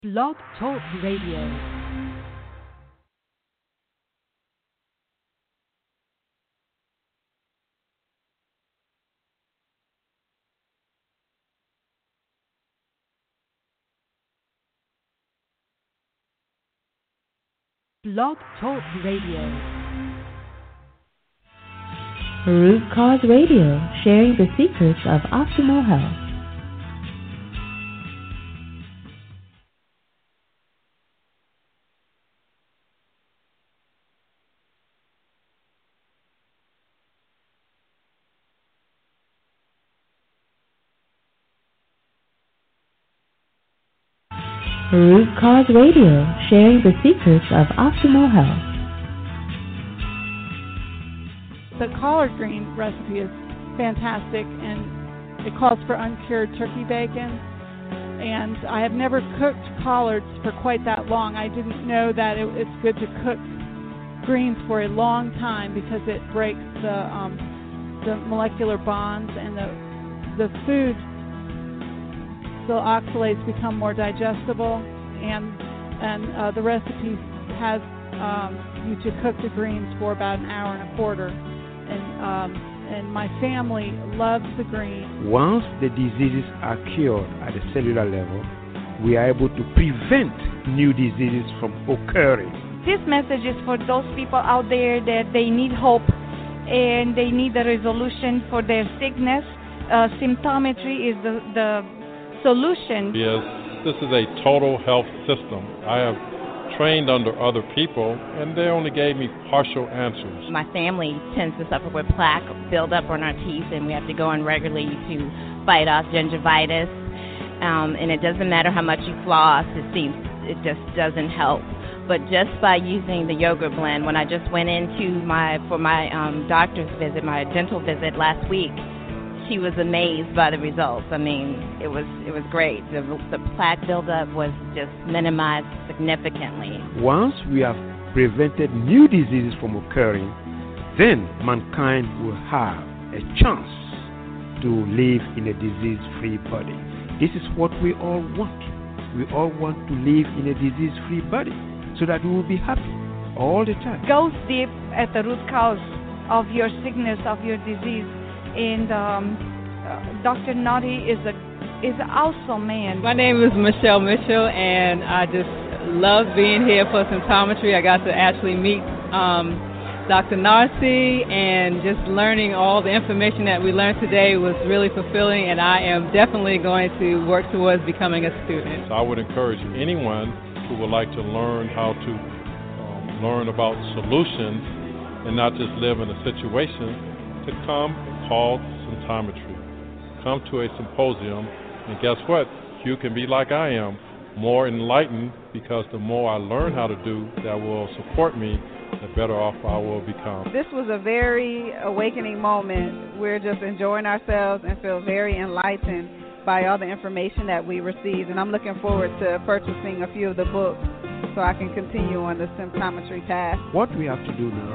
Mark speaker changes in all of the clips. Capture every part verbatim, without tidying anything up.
Speaker 1: Blog Talk Radio. Blog Talk Radio.
Speaker 2: Root Cause Radio, sharing the secrets of optimal health. Root Cause Radio, sharing the secrets of optimal health.
Speaker 3: The collard green recipe is fantastic, and it calls for uncured turkey bacon. And I have never cooked collards for quite that long. I didn't know that it, it's good to cook greens for a long time because it breaks the um, the molecular bonds, and the the food, the oxalates become more digestible, and and uh, the recipe has um, you to cook the greens for about an hour and a quarter, and um, and my family loves the greens.
Speaker 4: Once the diseases are cured at the cellular level, we are able to prevent new diseases from occurring.
Speaker 5: This message is for those people out there that they need hope and they need a resolution for their sickness. Uh, symptometry is the the solution.
Speaker 6: Yes, this is a total health system. I have trained under other people, and they only gave me partial answers.
Speaker 7: My family tends to suffer with plaque buildup on our teeth, and we have to go in regularly to fight off gingivitis. Um, and it doesn't matter how much you floss; it seems it just doesn't help. But just by using the yogurt blend, when I just went into my for my um, doctor's visit, my dental visit last week, she was amazed by the results. I mean, it was it was great. The, the plaque buildup was just minimized significantly.
Speaker 4: Once we have prevented new diseases from occurring, then mankind will have a chance to live in a disease-free body. This is what we all want. We all want to live in a disease-free body so that we will be happy all the time.
Speaker 5: Goes deep at the root cause of your sickness, of your disease. And um, uh, Doctor Naughty is a is an awesome man.
Speaker 8: My name is Michelle Mitchell, and I just love being here for symptometry. I got to actually meet um, Doctor Narcy, and just learning all the information that we learned today was really fulfilling, and I am definitely going to work towards becoming a student.
Speaker 6: So I would encourage anyone who would like to learn how to um, learn about solutions and not just live in a situation to come called symptometry. Come to a symposium, and guess what? You can be like I am, more enlightened, because the more I learn how to do that will support me, the better off I will become.
Speaker 9: This was a very awakening moment. We're just enjoying ourselves and feel very enlightened by all the information that we received, and I'm looking forward to purchasing a few of the books so I can continue on the symptometry path.
Speaker 4: What we have to do now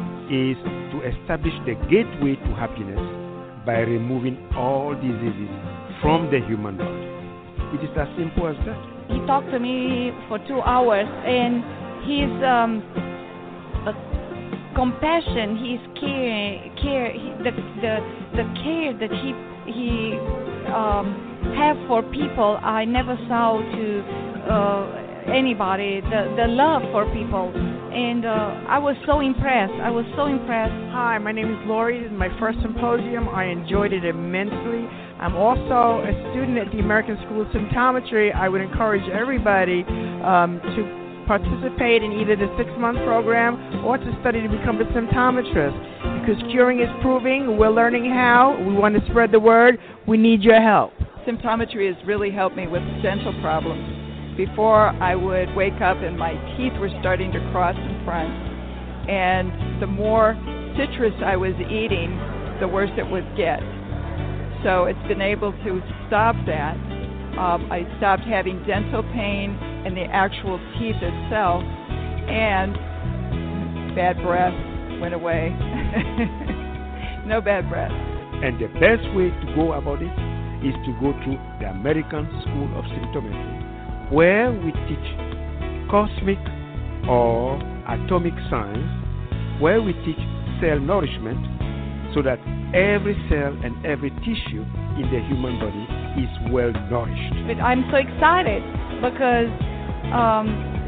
Speaker 4: is to establish the gateway to happiness by removing all diseases from the human body. It is as simple as that.
Speaker 5: He talked to me for two hours, and his um, uh, compassion, his care, care, he, the the the care that he he um, have for people, I never saw to uh, anybody. The the love for people. And uh, I was so impressed. I was so impressed.
Speaker 10: Hi, my name is Lori. This is my first symposium. I enjoyed it immensely. I'm also a student at the American School of Symptometry. I would encourage everybody um, to participate in either the six-month program or to study to become a symptometrist, because curing is proving. We're learning how. We want to spread the word. We need your help.
Speaker 11: Symptometry has really helped me with dental problems. Before, I would wake up and my teeth were starting to cross in front, and the more citrus I was eating, the worse it would get. So it's been able to stop that. Um, I stopped having dental pain and the actual teeth itself, and bad breath went away. No bad breath.
Speaker 4: And the best way to go about it is to go to the American School of Symptometry, where we teach cosmic or atomic science, where we teach cell nourishment so that every cell and every tissue in the human body is well nourished.
Speaker 5: But I'm so excited because um,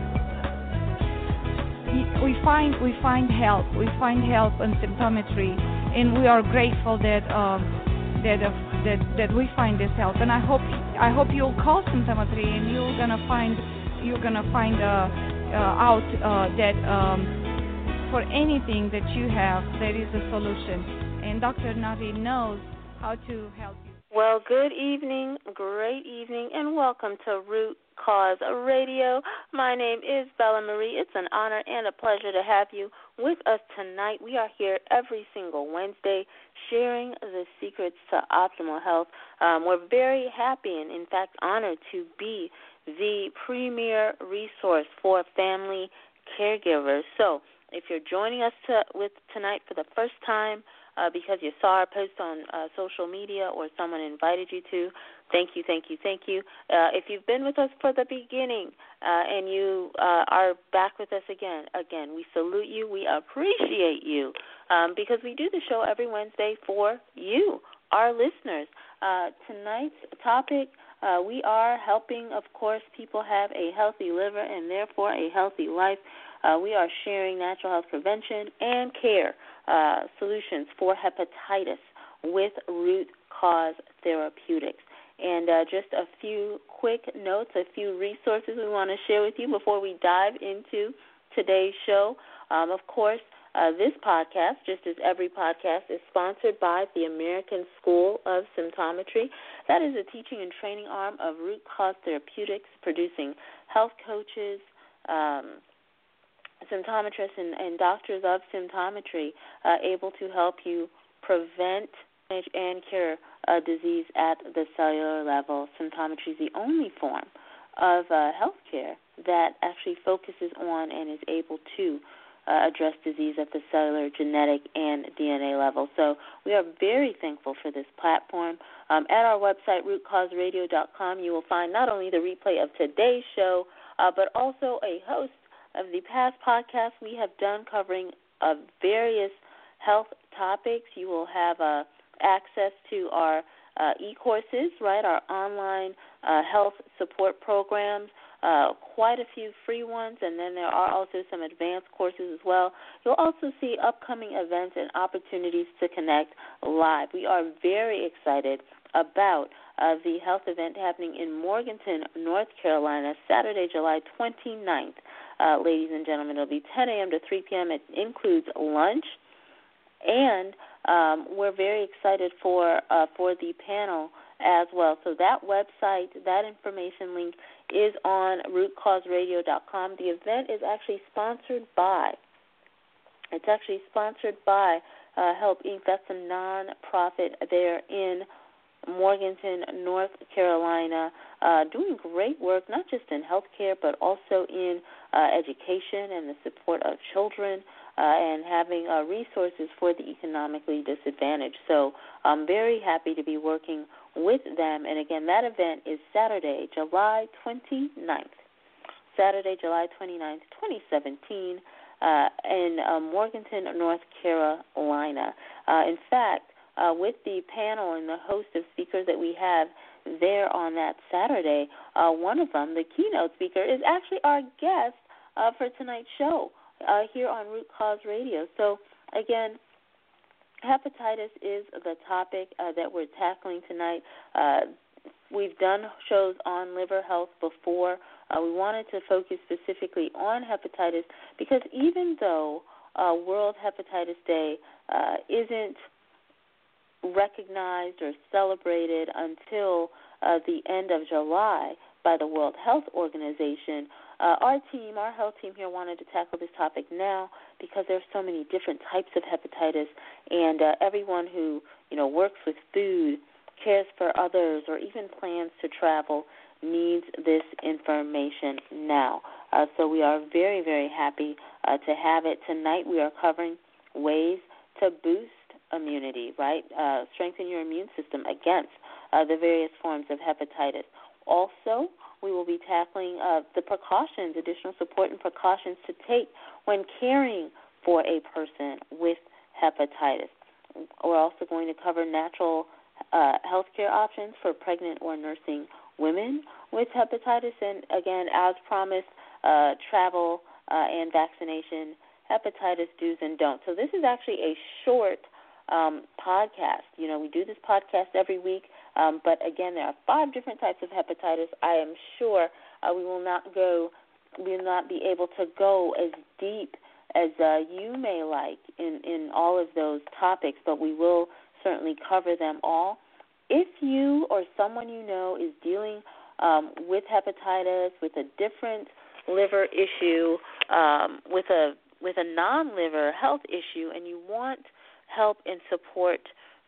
Speaker 5: we find we find help. We find help in symptometry, and we are grateful that um, that, uh, that that we find this help. And I hope I hope you'll call symptometry, and you're gonna find you're gonna find uh, uh, out uh, that um, for anything that you have, there is a solution. And Doctor Nari knows how to help you.
Speaker 12: Well, good evening, great evening, and welcome to Root Cause Radio. My name is Bella Marie. It's an honor and a pleasure to have you with us tonight. We are here every single Wednesday sharing the secrets to optimal health. Um, we're very happy and, in fact, honored to be the premier resource for family caregivers. So if you're joining us to, with tonight for the first time, Uh, because you saw our post on uh, social media or someone invited you to, thank you, thank you, thank you. Uh, if you've been with us for the beginning uh, and you uh, are back with us again, again, we salute you. We appreciate you um, because we do the show every Wednesday for you, our listeners. Uh, tonight's topic, uh, we are helping, of course, people have a healthy liver and therefore a healthy life. Uh, we are sharing natural health prevention and care uh, solutions for hepatitis with Root Cause Therapeutics. And uh, just a few quick notes, a few resources we want to share with you before we dive into today's show. Um, of course, uh, this podcast, just as every podcast, is sponsored by the American School of Symptometry. That is a teaching and training arm of Root Cause Therapeutics, producing health coaches, um, symptometrists and, and doctors of symptometry uh, able to help you prevent and cure a disease at the cellular level. Symptometry is the only form of uh, health care that actually focuses on and is able to uh, address disease at the cellular, genetic, and D N A level. So we are very thankful for this platform. Um, at our website, root cause radio dot com, you will find not only the replay of today's show, uh, but also a host of the past podcasts we have done covering uh, various health topics. You will have uh, access to our uh, e-courses, right, our online uh, health support programs, uh, quite a few free ones, and then there are also some advanced courses as well. You'll also see upcoming events and opportunities to connect live. We are very excited about uh, the health event happening in Morganton, North Carolina, Saturday, July twenty-ninth. Uh, ladies and gentlemen, it'll be ten a.m. to three p.m. It includes lunch, and um, we're very excited for uh, for the panel as well. So that website, that information link is on root cause radio dot com. The event is actually sponsored by, it's actually sponsored by uh, Help Incorporated. That's a non-profit there in Morganton, North Carolina, uh, doing great work, not just in healthcare, but also in uh, education and the support of children uh, and having uh, resources for the economically disadvantaged. So I'm very happy to be working with them. And again, that event is Saturday, July twenty-ninth. Saturday, July twenty-ninth, twenty seventeen, uh, in uh, Morganton, North Carolina. Uh, in fact, Uh, with the panel and the host of speakers that we have there on that Saturday, uh, one of them, the keynote speaker, is actually our guest uh, for tonight's show uh, here on Root Cause Radio. So, again, hepatitis is the topic uh, that we're tackling tonight. Uh, we've done shows on liver health before. Uh, we wanted to focus specifically on hepatitis because even though uh, World Hepatitis Day uh, isn't recognized or celebrated until uh, the end of July by the World Health Organization, uh, our team, our health team here wanted to tackle this topic now because there's so many different types of hepatitis, and uh, everyone who, you know, works with food, cares for others, or even plans to travel needs this information now. Uh, so we are very, very happy uh, to have it. Tonight we are covering ways to boost immunity, right? Uh, strengthen your immune system against uh, the various forms of hepatitis. Also, we will be tackling uh, the precautions, additional support and precautions to take when caring for a person with hepatitis. We're also going to cover natural uh, health care options for pregnant or nursing women with hepatitis. And, again, as promised, uh, travel uh, and vaccination, hepatitis do's and don'ts. So this is actually a short um, podcast. You know, we do this podcast every week, um, but, again, there are five different types of hepatitis. I am sure uh, we will not go, we will not be able to go as deep as uh, you may like in, in all of those topics, but we will certainly cover them all. If you or someone you know is dealing um, with hepatitis, with a different liver issue, um, with a with a non-liver health issue, and you want help and support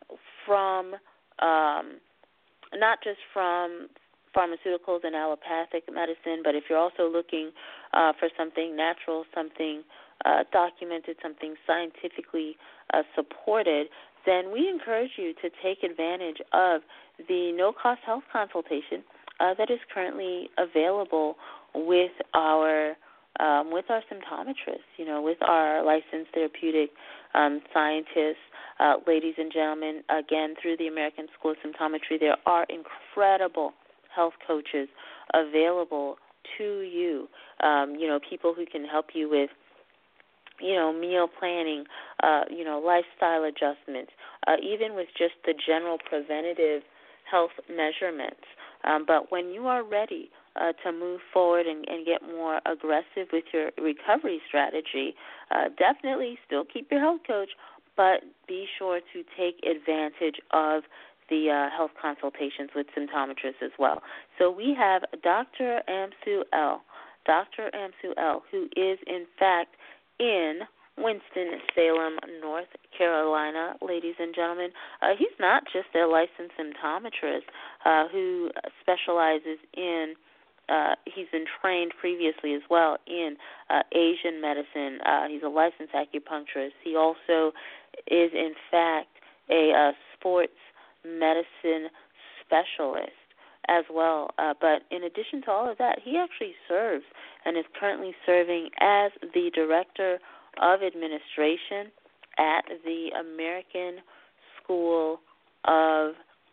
Speaker 12: from um, not just from pharmaceuticals and allopathic medicine, but if you're also looking uh, for something natural, something uh, documented, something scientifically uh, supported, then we encourage you to take advantage of the no-cost health consultation uh, that is currently available with our um, with our symptometrists, you know, with our licensed therapeutic um, scientists. Uh, ladies and gentlemen, again, through the American School of Symptometry, there are incredible health coaches available to you, um, you know, people who can help you with, you know, meal planning, uh, you know, lifestyle adjustments, uh, even with just the general preventative health measurements. Um, but when you are ready uh, to move forward and, and get more aggressive with your recovery strategy, uh, definitely still keep your health coach, but be sure to take advantage of the uh, health consultations with symptometrists as well. So we have Doctor Amsu L., Doctor Amsu L., who is, in fact, in Winston-Salem, North Carolina, ladies and gentlemen. Uh, he's not just a licensed symptometrist uh, who specializes in, uh, he's been trained previously as well in uh, Asian medicine. Uh, he's a licensed acupuncturist. He also is, in fact, a uh, sports medicine specialist as well. Uh, but in addition to all of that, he actually serves and is currently serving as the Director of Administration at the American School of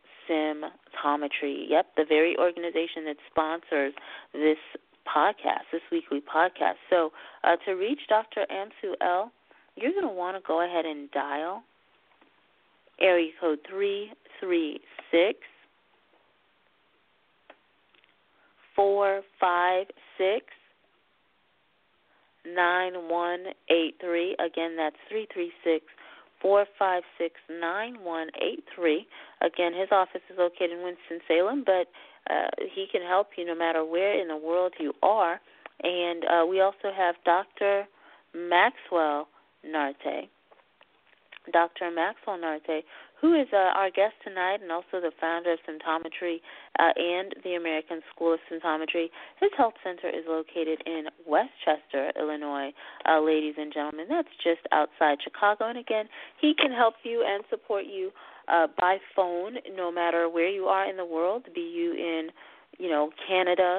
Speaker 12: Symptometry. Yep, the very organization that sponsors this podcast, this weekly podcast. So uh, to reach Doctor Amsu L., you're going to want to go ahead and dial area code three three six, four five six, nine one eight three. Again, that's three three six, four five six, nine one eight three. Again, his office is located in Winston-Salem, but uh, he can help you no matter where in the world you are. And uh, we also have Doctor Maxwell Narte. Doctor Maxwell Narte, who is uh, our guest tonight and also the founder of Symptometry uh, and the American School of Symptometry. His health center is located in Westchester, Illinois, uh, ladies and gentlemen. That's just outside Chicago. And, again, he can help you and support you uh, by phone no matter where you are in the world, be you in, you know, Canada,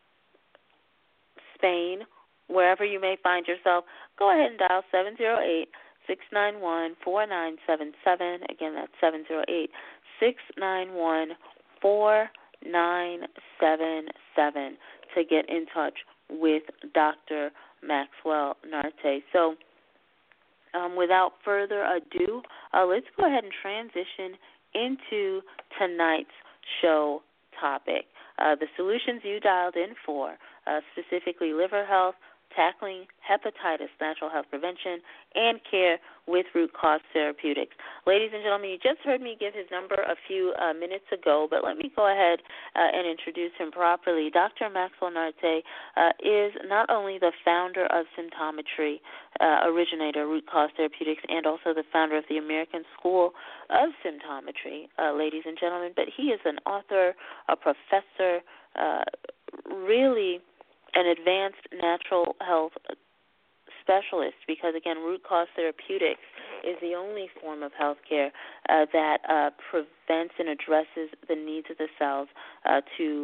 Speaker 12: Spain, wherever you may find yourself. Go ahead and dial seven zero eight, six nine one, four nine seven seven. Again, that's seven zero eight, six nine one, four nine seven seven to get in touch with Doctor Maxwell Narte. So um, without further ado, uh, let's go ahead and transition into tonight's show topic. Uh, the solutions you dialed in for, uh, specifically liver health, tackling hepatitis, natural health prevention, and care with root cause therapeutics. Ladies and gentlemen, you just heard me give his number a few uh, minutes ago, but let me go ahead uh, and introduce him properly. Doctor Maxwell Narte uh, is not only the founder of Symptometry, uh, originator, Root Cause Therapeutics, and also the founder of the American School of Symptometry, uh, ladies and gentlemen, but he is an author, a professor, uh, really an advanced natural health specialist, because, again, root cause therapeutics is the only form of health care uh, that uh, prevents and addresses the needs of the cells uh, to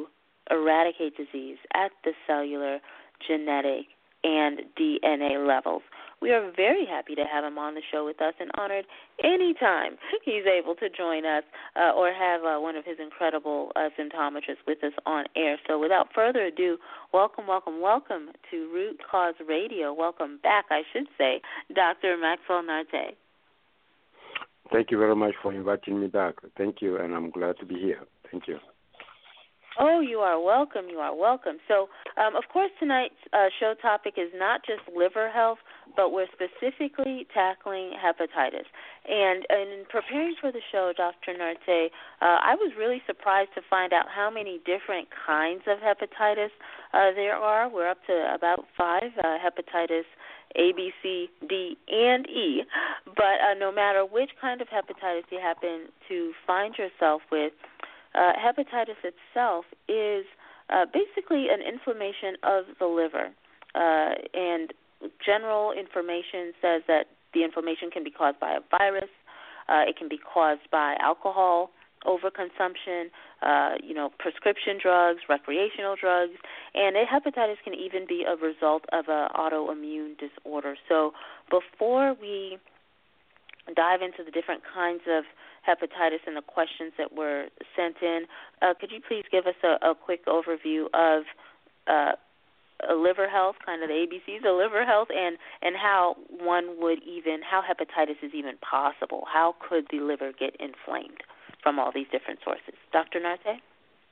Speaker 12: eradicate disease at the cellular, genetic, and D N A levels. We are very happy to have him on the show with us and honored anytime he's able to join us uh, or have uh, one of his incredible uh, symptometrists with us on air. So without further ado, welcome, welcome, welcome to Root Cause Radio. Welcome back, I should say, Doctor Maxwell Narte.
Speaker 4: Thank you very much for inviting me back. Thank you, and I'm glad to be here. Thank you.
Speaker 12: Oh, you are welcome. You are welcome. So, um, of course, tonight's uh, show topic is not just liver health, but we're specifically tackling hepatitis. And, and in preparing for the show, Doctor Narte, uh, I was really surprised to find out how many different kinds of hepatitis uh, there are. We're up to about five uh, hepatitis A, B, C, D, and E. But uh, no matter which kind of hepatitis you happen to find yourself with, Uh, hepatitis itself is uh, basically an inflammation of the liver, uh, and general information says that the inflammation can be caused by a virus, uh, it can be caused by alcohol overconsumption, uh, you know, prescription drugs, recreational drugs, and a hepatitis can even be a result of an autoimmune disorder. So before we dive into the different kinds of hepatitis and the questions that were sent in, uh, could you please give us a, a quick overview of uh, liver health, kind of the A B Cs of liver health, and, and how one would even, how hepatitis is even possible? How could the liver get inflamed from all these different sources? Doctor Narte?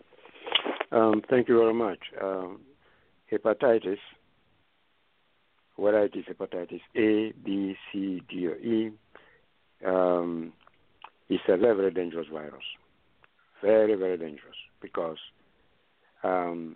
Speaker 4: Um, thank you very much. Um, hepatitis, whether it is hepatitis A, B, C, D, or E, um, it's a very, very dangerous virus. Very, very dangerous because um,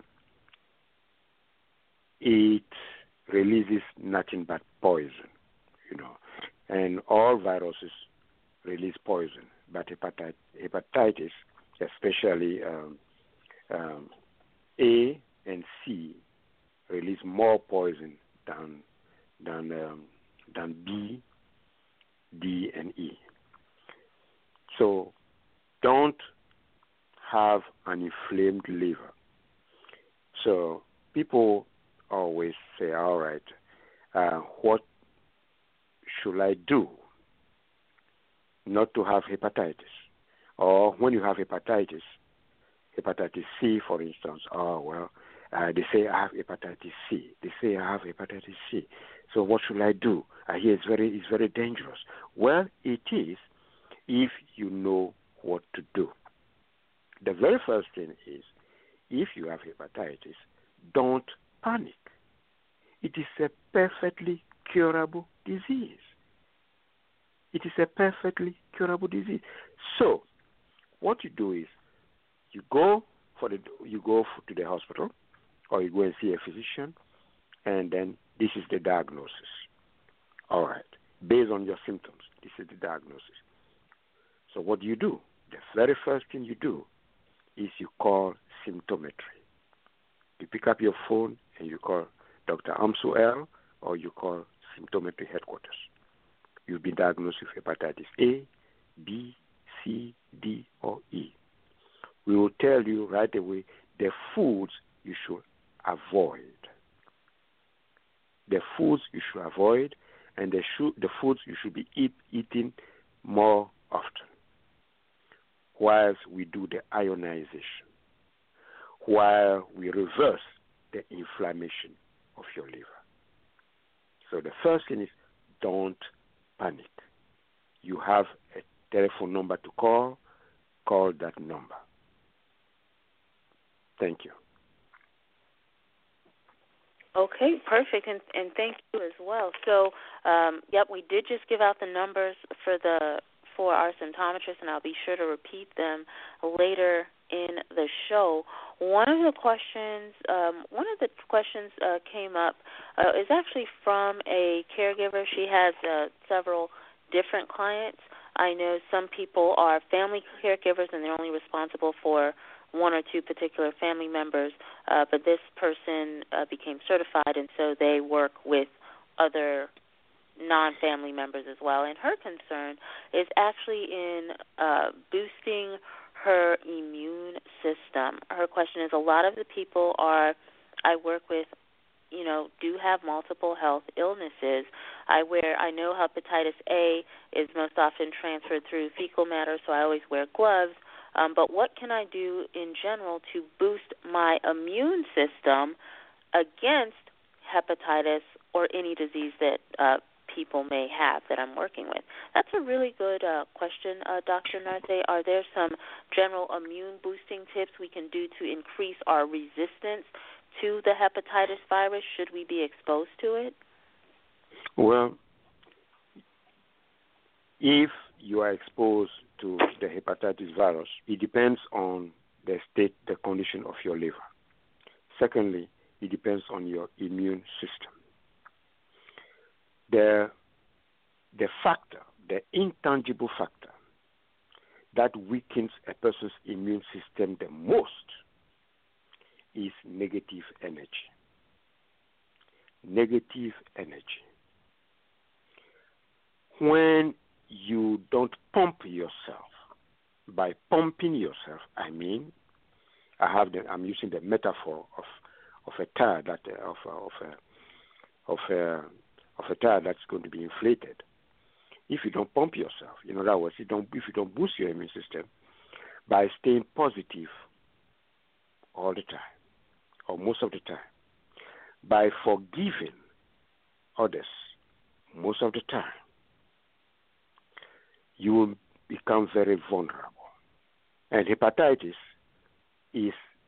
Speaker 4: it releases nothing but poison, you know. And all viruses release poison, but hepatit- hepatitis, especially um, um, A and C, release more poison than than um, than B, D, and E. So don't have an inflamed liver. So people always say, all right, uh, what should I do not to have hepatitis? Or when you have hepatitis, hepatitis C, for instance, oh, well, uh, they say I have hepatitis C. They say I have hepatitis C. So what should I do? I hear it's very, it's very dangerous. Well, it is, if you know what to do. The very first thing is, if you have hepatitis, don't panic. It is a perfectly curable disease. It is a perfectly curable disease. So, what you do is, you go for the you go to the hospital, or you go and see a physician, and then this is the diagnosis. All right, based on your symptoms, this is the diagnosis. So what do you do? The very first thing you do is you call symptometry. You pick up your phone and you call Doctor Amsu L, or you call symptometry headquarters. You'll be diagnosed with hepatitis A, B, C, D, or E. We will tell you right away the foods you should avoid. The foods you should avoid, and the, should, the foods you should be eat, eating more often, whilst we do the ionization, while we reverse the inflammation of your liver. So the first thing is, don't panic. You have a telephone number to call, call that number. Thank you.
Speaker 12: Okay, perfect, and, and thank you as well. So, um, yep, we did just give out the numbers for the for our symptometrists, and I'll be sure to repeat them later in the show. One of the questions, um, one of the questions uh, came up uh, is actually from a caregiver. She has uh, several different clients. I know some people are family caregivers, and they're only responsible for one or two particular family members, uh, but this person uh, became certified, and so they work with other non-family members as well. And her concern is actually in uh, boosting her immune system. Her question is, a lot of the people are I work with, you know, do have multiple health illnesses. I wear, I know hepatitis A is most often transferred through fecal matter, so I always wear gloves. Um, but what can I do in general to boost my immune system against hepatitis or any disease that uh, people may have that I'm working with? That's a really good uh, question, uh, Doctor Nartey. Are there some general immune boosting tips we can do to increase our resistance to the hepatitis virus should we be exposed to it?
Speaker 4: Well, if you are exposed to the hepatitis virus, it depends on the state, the condition of your liver. Secondly, it depends on your immune system. The, the factor, the intangible factor that weakens a person's immune system the most is negative energy. Negative energy. When you don't pump yourself, by pumping yourself, I mean, I have the, I'm using the metaphor of of a tire that uh, of uh, of a of a of a tire that's going to be inflated. If you don't pump yourself, in other words, you don't if you don't boost your immune system by staying positive all the time, or most of the time, by forgiving others most of the time, you will become very vulnerable. And hepatitis is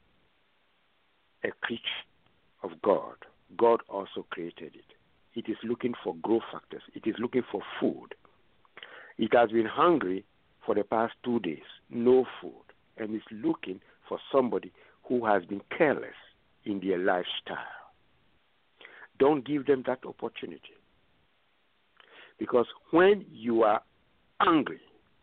Speaker 4: a creature of God. God also created it. It is looking for growth factors. It is looking for food. It has been hungry for the past two days, no food, and is looking for somebody who has been careless in their lifestyle. Don't give them that opportunity. Because when you are angry,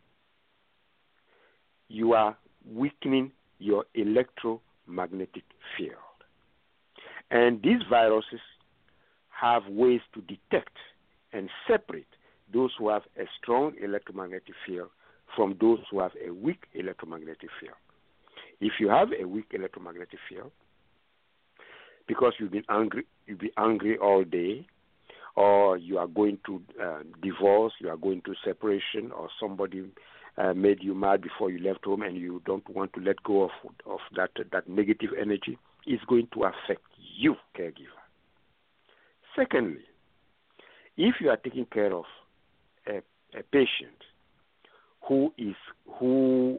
Speaker 4: you are weakening your electromagnetic field. And these viruses have ways to detect and separate those who have a strong electromagnetic field from those who have a weak electromagnetic field. If you have a weak electromagnetic field, because you've been angry, you'll be angry all day, or you are going to uh, divorce, you are going to separation, or somebody uh, made you mad before you left home, and you don't want to let go of of that that negative energy, is going to affect you, caregiver. Secondly, if you are taking care of a, a patient who is who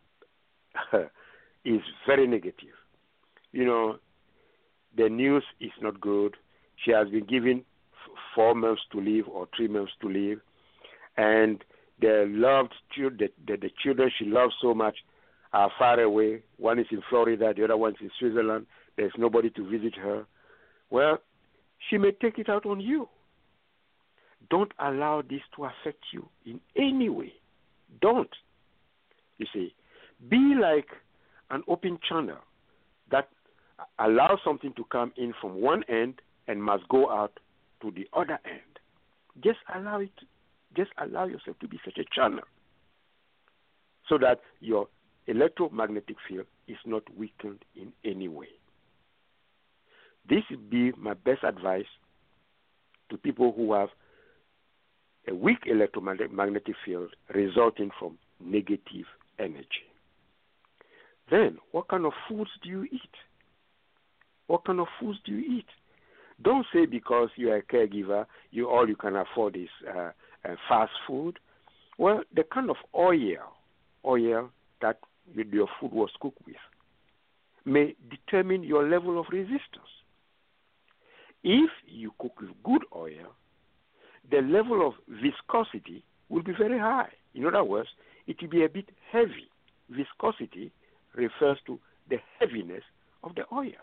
Speaker 4: is very negative, you know, the news is not good. She has been given f- four months to live or three months to live, and the loved children, the, the, the children she loves so much are far away. One is in Florida, the other one is in Switzerland. There's nobody to visit her. Well, she may take it out on you. Don't allow this to affect you in any way. Don't. You see, be like an open channel that allows something to come in from one end and must go out to the other end. Just allow it. Just allow yourself to be such a channel so that your electromagnetic field is not weakened in any way. This would be my best advice to people who have a weak electromagnetic field resulting from negative energy. Then, what kind of foods do you eat? What kind of foods do you eat? Don't say because you are a caregiver, you all you can afford is uh, uh, fast food. Well, the kind of oil, oil that your food was cooked with may determine your level of resistance. If you cook with good oil, the level of viscosity will be very high. In other words, it will be a bit heavy. Viscosity refers to the heaviness of the oil.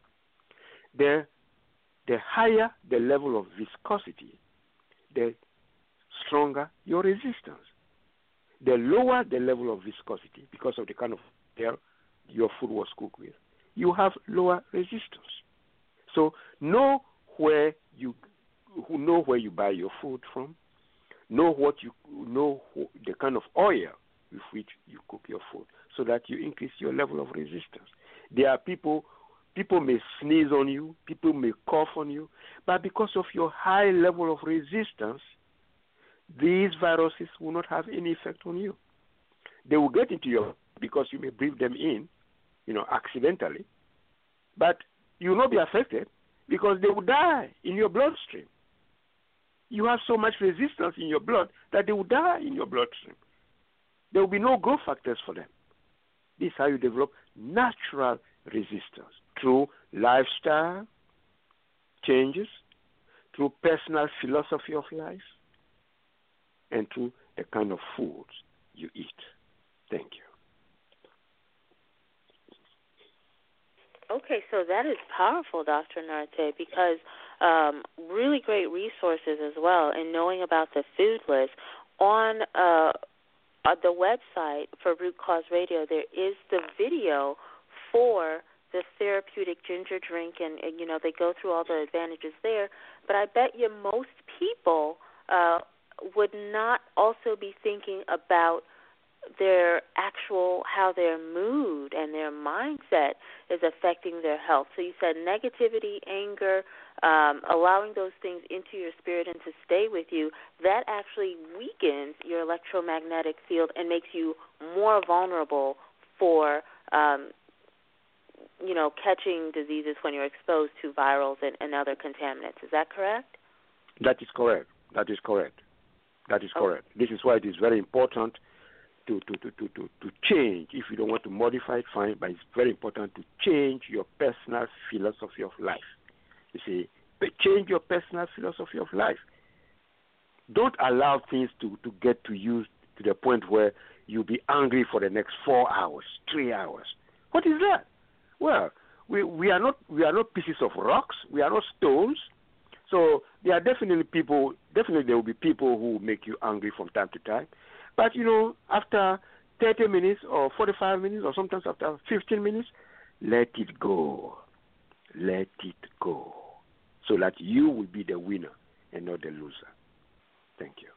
Speaker 4: The, the higher the level of viscosity, the stronger your resistance. The lower the level of viscosity, because of the kind of oil your food was cooked with, you have lower resistance. So know where you know where you buy your food from. Know what you know the kind of oil with which you cook your food, so that you increase your level of resistance. There are people, people may sneeze on you, people may cough on you, but because of your high level of resistance, these viruses will not have any effect on you. They will get into your, because you may breathe them in, you know, accidentally, but you will not be affected because they will die in your bloodstream. You have so much resistance in your blood that they will die in your bloodstream. There will be no growth factors for them. This is how you develop natural resistance through lifestyle changes, through personal philosophy of life, and through the kind of foods you eat. Thank you.
Speaker 12: Okay, so that is powerful, Doctor Narte, because um, really great resources as well in knowing about the food list. On uh, uh, the website for Root Cause Radio, there is the video for the therapeutic ginger drink, and, and you know, they go through all the advantages there. But I bet you most people uh, would not also be thinking about their actual, how their mood and their mindset is affecting their health. So you said negativity, anger, um, allowing those things into your spirit and to stay with you, that actually weakens your electromagnetic field and makes you more vulnerable for, um, you know, catching diseases when you're exposed to virals and, and other contaminants. Is that correct?
Speaker 4: That is correct. That is correct. That is correct. Oh. This is why it is very important To, to, to, to, to, to change. If you don't want to modify it, fine, but it's very important to change your personal philosophy of life. You see, change your personal philosophy of life. Don't allow things to, to get to you to the point where you'll be angry for the next four hours, three hours. What is that? Well, we, we are not we are not pieces of rocks. We are not stones. So there are definitely people, definitely there will be people who make you angry from time to time. But, you know, after thirty minutes or forty-five minutes or sometimes after fifteen minutes, let it go. Let it go. So that you will be the winner and not the loser. Thank you.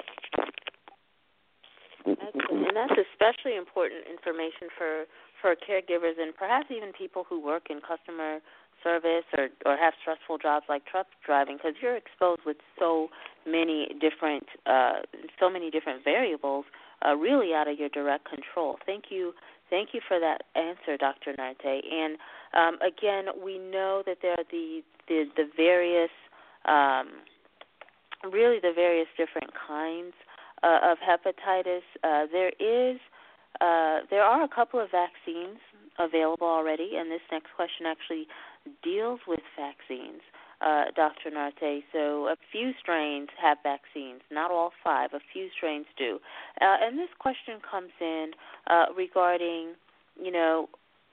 Speaker 12: Excellent. And that's especially important information for, for caregivers and perhaps even people who work in customer service or, or have stressful jobs like truck driving, because you're exposed with so many different uh, so many different variables uh, really out of your direct control. Thank you. Thank you for that answer, Doctor Narte. And um, again, we know that there are the the, the various, um, really the various different kinds uh, of hepatitis. Uh, there is uh, there are a couple of vaccines available already, and this next question actually deals with vaccines, uh, Doctor Narte. So a few strains have vaccines, not all five. A few strains do. Uh, and this question comes in uh, regarding, you know,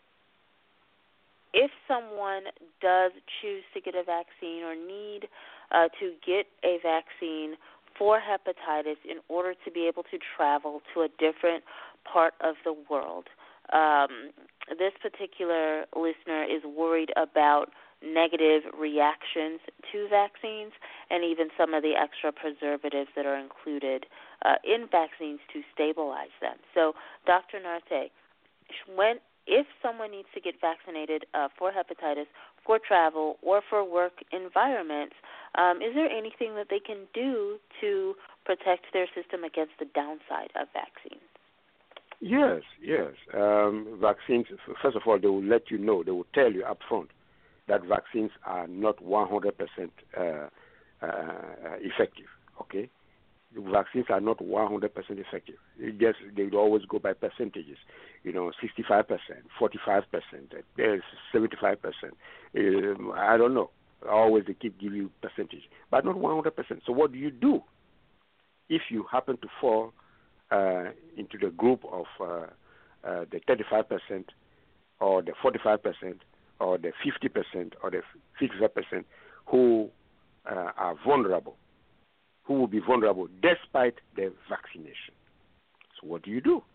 Speaker 12: if someone does choose to get a vaccine or need uh, to get a vaccine for hepatitis in order to be able to travel to a different part of the world. Um, this particular listener is worried about negative reactions to vaccines and even some of the extra preservatives that are included uh, in vaccines to stabilize them. So, Doctor Narte, when if someone needs to get vaccinated uh, for hepatitis, for travel, or for work environments, um, is there anything that they can do to protect their system against the downside of vaccines?
Speaker 4: Yes, yes. Um, vaccines, first of all, they will let you know, they will tell you up front that vaccines are not one hundred percent uh, uh, effective, okay? The vaccines are not one hundred percent effective. It just, they always go by percentages, you know, sixty-five percent, forty-five percent, seventy-five percent. Um, I don't know. Always they keep giving you percentage, but not one hundred percent. So what do you do if you happen to fall Uh, into the group of uh, uh, the thirty-five percent or the forty-five percent or the fifty percent or the fifty-five percent who uh, are vulnerable, who will be vulnerable despite their vaccination? So what do you do?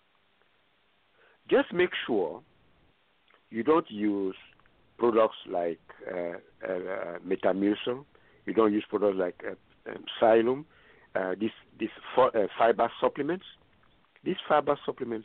Speaker 4: Just make sure you don't use products like uh, uh, Metamucil. You don't use products like uh, um, Xylem. Uh, these these for, uh, fiber supplements, these fiber supplements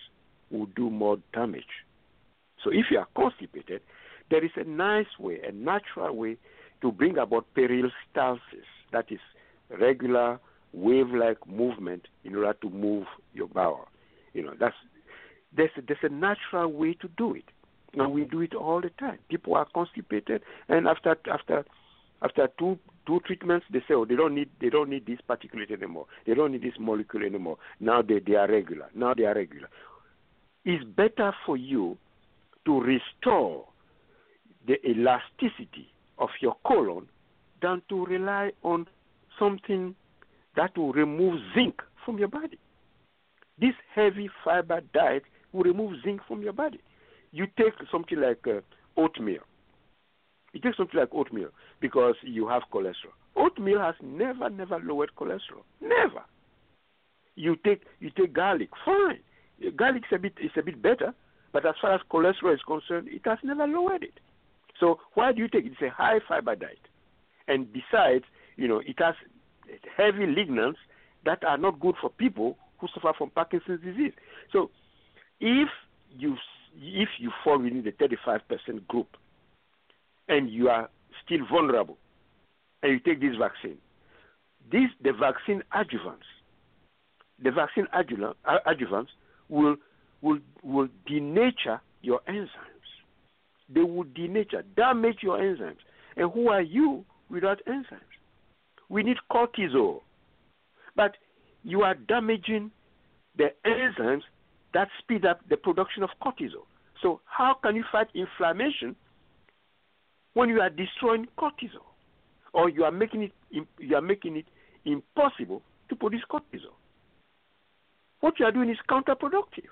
Speaker 4: will do more damage. So if you are constipated, there is a nice way, a natural way to bring about peristalsis, that is regular wave-like movement in order to move your bowel. You know, that's there's a, there's a natural way to do it, and we do it all the time. People are constipated, and after after after two two treatments, they say, oh, they don't need they don't need this particulate anymore. They don't need this molecule anymore. Now they, they are regular. Now they are regular. It's better for you to restore the elasticity of your colon than to rely on something that will remove zinc from your body. This heavy fiber diet will remove zinc from your body. You take something like uh, oatmeal. You take something like oatmeal because you have cholesterol. Oatmeal has never, never lowered cholesterol. Never. You take you take garlic. Fine. Garlic is a bit is a bit better, but as far as cholesterol is concerned, it has never lowered it. So why do you take it? It's a high fiber diet, and besides, you know, it has heavy lignans that are not good for people who suffer from Parkinson's disease. So if you if you fall within the thirty-five percent group and you are still vulnerable and you take this vaccine, this the vaccine adjuvants, the vaccine adjuvant, adjuvants will will will denature your enzymes. They will denature, damage your enzymes. And who are you without enzymes? We need cortisol. But you are damaging the enzymes that speed up the production of cortisol. So how can you fight inflammation when you are destroying cortisol, or you are making it you are making it impossible to produce cortisol? What you are doing is counterproductive.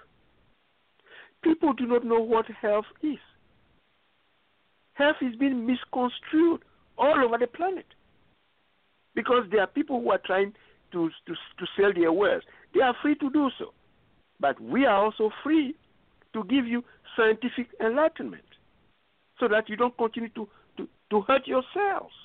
Speaker 4: People do not know what health is. Health is being misconstrued all over the planet because there are people who are trying to to, to sell their wares. They are free to do so, but we are also free to give you scientific enlightenment so that you don't continue to, to, to hurt yourselves.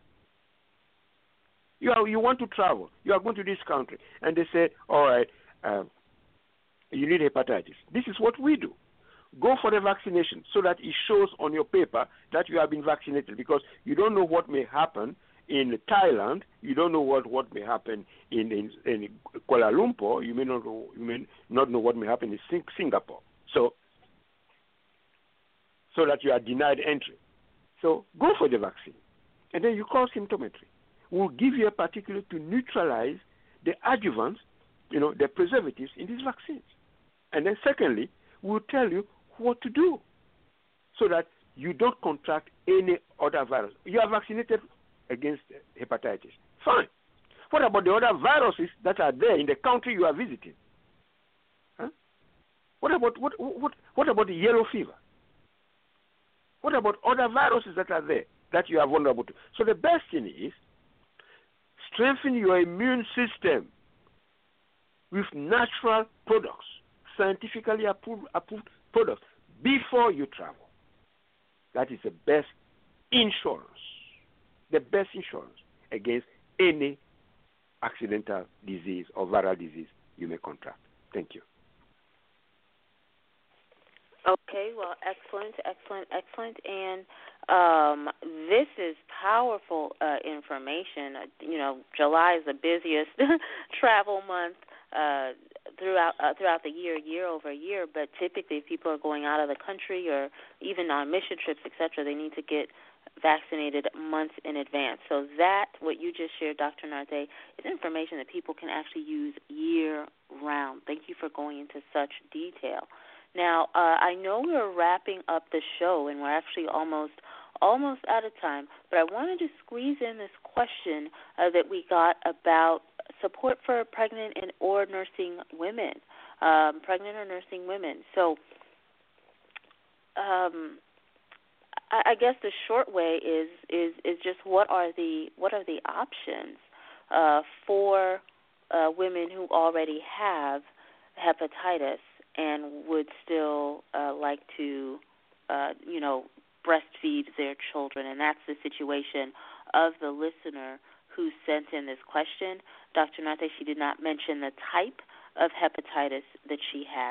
Speaker 4: You are, you want to travel. You are going to this country, and they say, all right, uh, you need hepatitis. This is what we do. Go for the vaccination so that it shows on your paper that you have been vaccinated, because you don't know what may happen in Thailand. You don't know what, what may happen in, in, in Kuala Lumpur. You may not know, you may not know what may happen in Sing- Singapore. So, so that you are denied entry. So go for the vaccine, and then you call symptometry. We'll give you a particular to neutralize the adjuvants, you know, the preservatives in these vaccines. And then secondly, we'll tell you what to do so that you don't contract any other virus. You are vaccinated against hepatitis. Fine. What about the other viruses that are there in the country you are visiting? Huh? What about what what what about the yellow fever? What about other viruses that are there that you are vulnerable to? So the best thing is strengthen your immune system with natural products, scientifically approved, approved products before you travel. That is the best insurance, the best insurance against any accidental disease or viral disease you may contract. Thank you.
Speaker 12: Okay, well, excellent, excellent, excellent. And um, this is powerful uh, information. Uh, you know, July is the busiest travel month uh, throughout uh, throughout the year, year over year. But typically, if people are going out of the country or even on mission trips, et cetera, they need to get vaccinated months in advance. So that, what you just shared, Doctor Nartey, is information that people can actually use year-round. Thank you for going into such detail. Now, uh, I know we're wrapping up the show, and we're actually almost almost out of time, but I wanted to squeeze in this question uh, that we got about support for pregnant and or nursing women, um, pregnant or nursing women. So um, I, I guess the short way is, is, is just what are the what are the options uh, for uh, women who already have hepatitis and would still uh, like to, uh, you know, breastfeed their children. And that's the situation of the listener who sent in this question. Doctor Nartey, she did not mention the type of hepatitis that she has.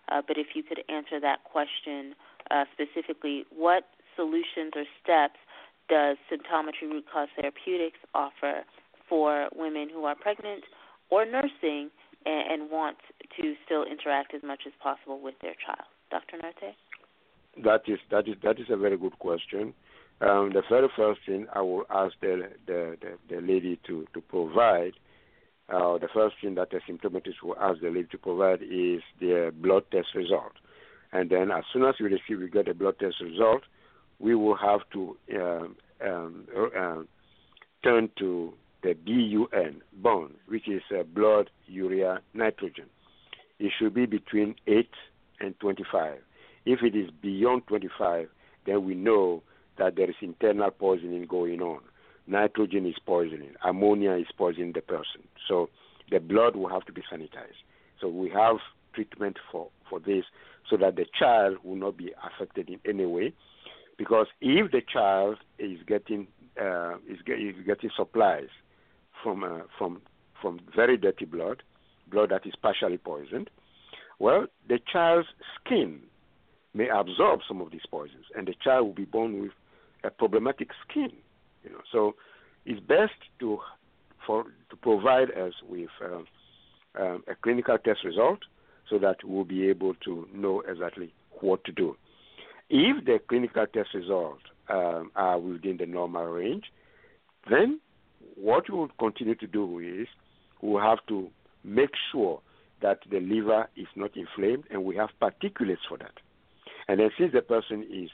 Speaker 12: uh, but if you could answer that question uh, specifically, what solutions or steps does Symptometry Root Cause Therapeutics offer for women who are pregnant or nursing and, and want to still interact as much as possible with their child? Doctor Narte?
Speaker 4: That is that is that is a very good question. Um, the very first thing I will ask the the, the, the lady to to provide. Uh, the first thing that the symptomatrist will ask the lady to provide is their blood test result, and then as soon as we receive, we get a blood test result, we will have to um, um, uh, turn to the B U N, B U N, which is uh, blood urea nitrogen. It should be between eight and twenty-five. If it is beyond twenty-five, then we know that there is internal poisoning going on. Nitrogen is poisoning. Ammonia is poisoning the person. So the blood will have to be sanitized. So we have treatment for, for this so that the child will not be affected in any way. Because if the child is getting uh, is, get, is getting supplies from uh, from from very dirty blood, blood that is partially poisoned, well, the child's skin may absorb some of these poisons, and the child will be born with a problematic skin. You know, so it's best to for to provide us with uh, um, a clinical test result so that we'll be able to know exactly what to do. If the clinical test results um, are within the normal range, then what we will continue to do is we'll have to make sure that the liver is not inflamed, and we have particulates for that. And then since the person is,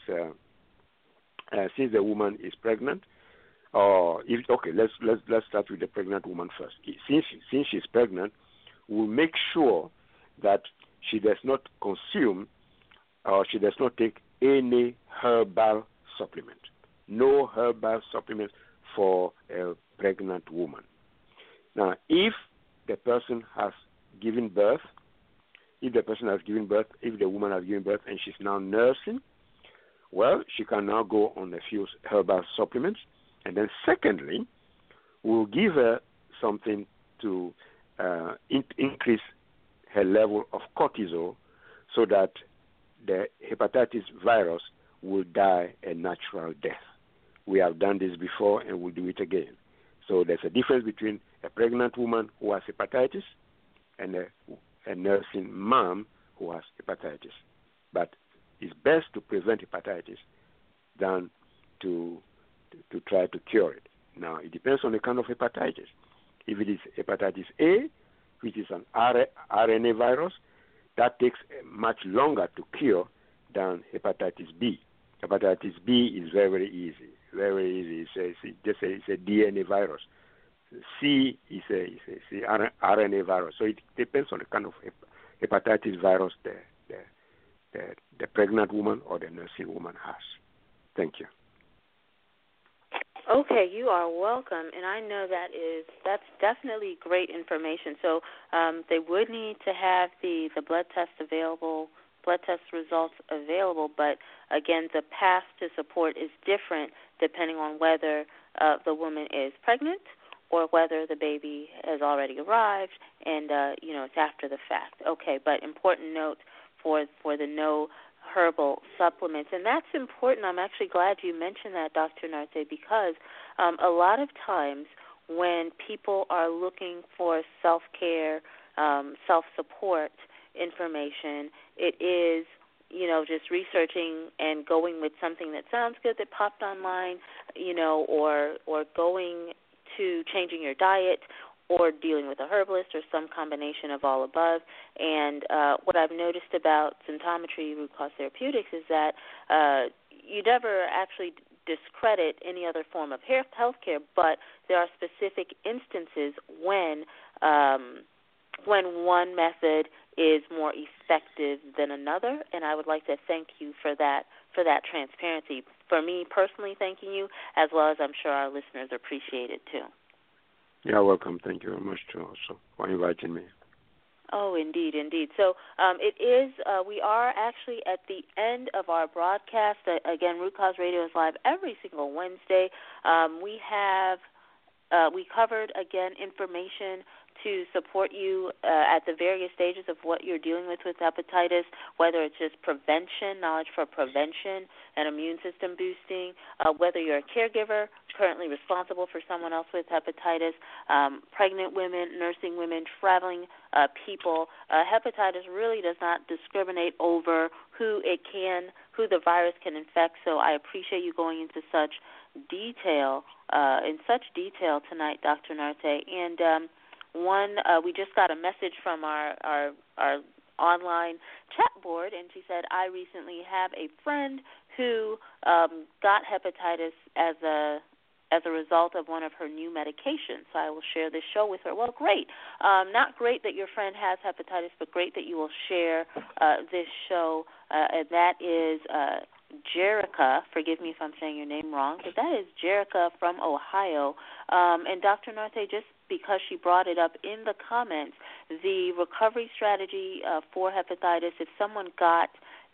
Speaker 4: uh, uh, since the woman is pregnant, or if okay, let's let's let's start with the pregnant woman first. Since since she's pregnant, we'll make sure that she does not consume or she does not take any herbal supplement. No herbal supplement for a pregnant woman. Now, if the person has given birth, if the person has given birth, if the woman has given birth and she's now nursing, well, she can now go on a few herbal supplements. And then secondly, we'll give her something to uh, in- increase her level of cortisol so that the hepatitis virus will die a natural death. We have done this before and we'll do it again. So there's a difference between a pregnant woman who has hepatitis and a, a nursing mom who has hepatitis. But it's best to prevent hepatitis than to, to to try to cure it. Now, it depends on the kind of hepatitis. If it is hepatitis A, which is an R N A virus, that takes much longer to cure than hepatitis B. Hepatitis B is very, very easy. Very, very easy. It's, a, it's just a, it's a D N A virus. C is a, is a, is a R N A virus. So it depends on the kind of hepatitis virus the, the, the, the pregnant woman or the nursing woman has. Thank you.
Speaker 12: Okay, you are welcome, and I know that is that's definitely great information. So um, they would need to have the, the blood test available, blood test results available, but again, the path to support is different depending on whether uh, the woman is pregnant or whether the baby has already arrived and uh, you know it's after the fact. Okay, but important note for for the no herbal supplements, and that's important. I'm actually glad you mentioned that, Doctor Narte, because um, a lot of times when people are looking for self-care, um, self-support information, it is, you know, just researching and going with something that sounds good that popped online, you know, or or going to changing your diet or dealing with a herbalist or some combination of all above. And uh, what I've noticed about Symptometry Root Cause Therapeutics is that uh, you never actually discredit any other form of health care, but there are specific instances when um, when one method is more effective than another, and I would like to thank you for that for that transparency. For me personally, thanking you, as well as I'm sure our listeners appreciate it too.
Speaker 4: You're welcome. Thank you very much, too, also, for inviting me.
Speaker 12: Oh, indeed, indeed. So um, it is, uh, we are actually at the end of our broadcast. Uh, again, Root Cause Radio is live every single Wednesday. Um, we have uh, we covered, again, information to support you uh, at the various stages of what you're dealing with with hepatitis, whether it's just prevention, knowledge for prevention and immune system boosting, uh, whether you're a caregiver currently responsible for someone else with hepatitis, um, pregnant women, nursing women, traveling uh, people. Uh, hepatitis really does not discriminate over who it can, who the virus can infect, so I appreciate you going into such detail, uh, in such detail tonight, Doctor Narte. And um, One, uh, we just got a message from our, our our online chat board, and she said, I recently have a friend who um, got hepatitis as a as a result of one of her new medications. So I will share this show with her. Well, great. Um, not great that your friend has hepatitis, but great that you will share uh, this show, uh, and that is uh, Jerica. Forgive me if I'm saying your name wrong, but that is Jerica from Ohio. Um, and Doctor Narte, just because she brought it up in the comments, the recovery strategy uh, for hepatitis, if someone got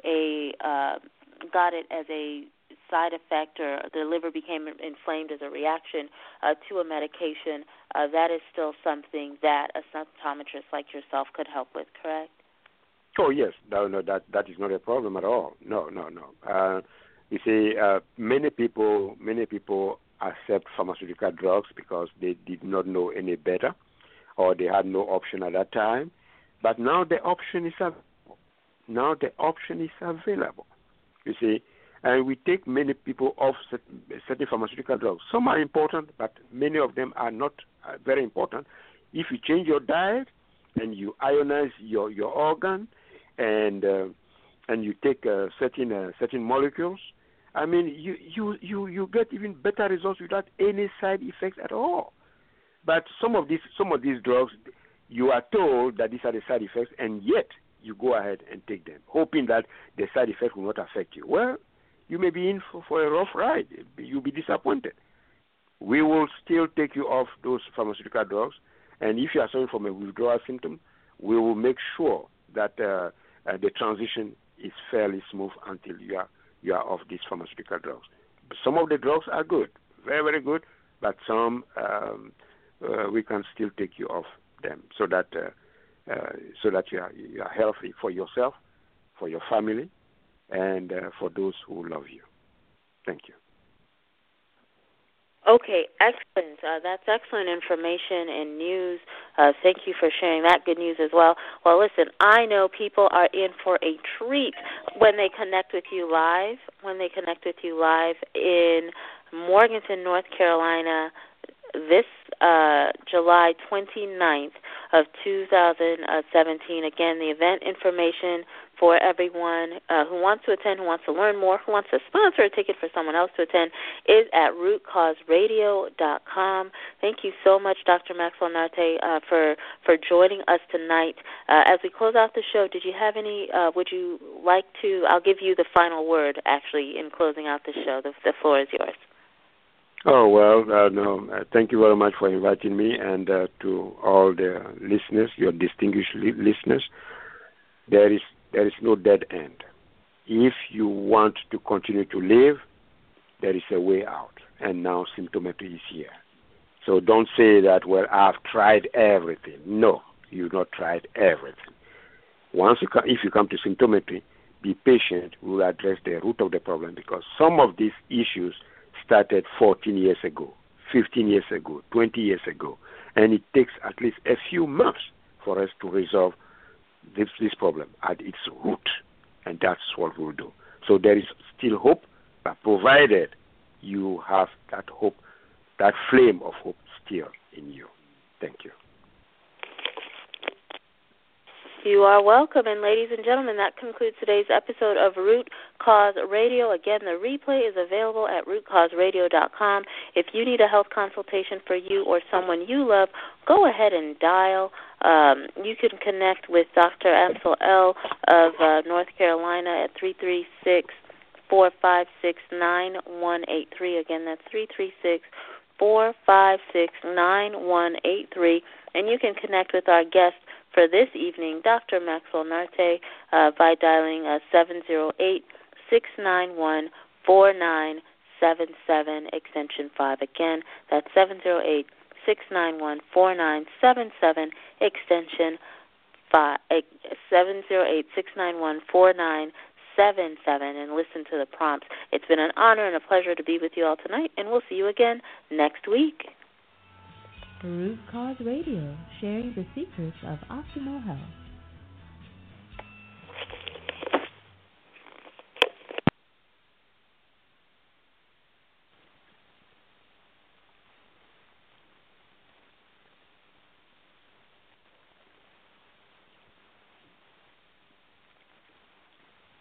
Speaker 12: a uh, got it as a side effect or the liver became inflamed as a reaction uh, to a medication, uh, that is still something that a symptometrist like yourself could help with, correct?
Speaker 4: Oh, yes. No, no, that, that is not a problem at all. No, no, no. Uh, you see, uh, many people, many people accept pharmaceutical drugs because they did not know any better or they had no option at that time. But now the option is available. Now the option is available. You see, and we take many people off certain, certain pharmaceutical drugs. Some are important, but many of them are not uh, very important. If you change your diet and you ionize your, your organ and uh, and you take uh, certain uh, certain molecules, I mean, you, you, you, you get even better results without any side effects at all. But some of these some of these drugs, you are told that these are the side effects, and yet you go ahead and take them, hoping that the side effects will not affect you. Well, you may be in for, for a rough ride. You'll be disappointed. We will still take you off those pharmaceutical drugs, and if you are suffering from a withdrawal symptom, we will make sure that uh, uh, the transition is fairly smooth until you are you are off these pharmaceutical drugs. Some of the drugs are good, very, very good, but some um, uh, we can still take you off them so that uh, uh, so that you are, you are healthy for yourself, for your family, and uh, for those who love you. Thank you.
Speaker 12: Okay, excellent. Uh, that's excellent information and news. Uh, thank you for sharing that good news as well. Well, listen, I know people are in for a treat when they connect with you live, when they connect with you live in Morganton, North Carolina, this uh, July twenty-ninth of two thousand seventeen. Again, the event information for everyone uh, who wants to attend, who wants to learn more, who wants to sponsor a ticket for someone else to attend, is at root cause radio dot com. Thank you so much, Doctor Maxwell Narte, uh, for, for joining us tonight. Uh, as we close out the show, did you have any, uh, would you like to, I'll give you the final word, actually, in closing out the show. The, the floor is yours.
Speaker 4: Oh, well, uh, no, uh, thank you very much for inviting me, and uh, to all the listeners, your distinguished li- listeners, there is there is no dead end. If you want to continue to live, there is a way out, and now symptometry is here. So don't say that, well, I've tried everything. No, you've not tried everything. Once you come, if you come to symptometry, be patient. We will address the root of the problem, because some of these issues started fourteen years ago, fifteen years ago, twenty years ago, and it takes at least a few months for us to resolve this, this problem at its root, and that's what we'll do. So there is still hope, but provided you have that hope, that flame of hope still in you. Thank you.
Speaker 12: You are welcome. And ladies and gentlemen, that concludes today's episode of Root Cause Radio. Again, the replay is available at root cause radio dot com. If you need a health consultation for you or someone you love, go ahead and dial. Um, you can connect with Doctor Ansel L. of uh, North Carolina at three three six, four five six, nine one eight three. Again, that's three three six, four five six, nine one eight three. And you can connect with our guest for this evening, Doctor Maxwell Narte, uh, by dialing uh, seven zero eight, six nine one, four nine seven seven, extension five. Again, that's seven zero eight, six nine one, four nine seven seven, extension five, seven zero eight, six nine one, four nine seven seven, and listen to the prompts. It's been an honor and a pleasure to be with you all tonight, and we'll see you again next week.
Speaker 2: Root Cause Radio, sharing the secrets of optimal health.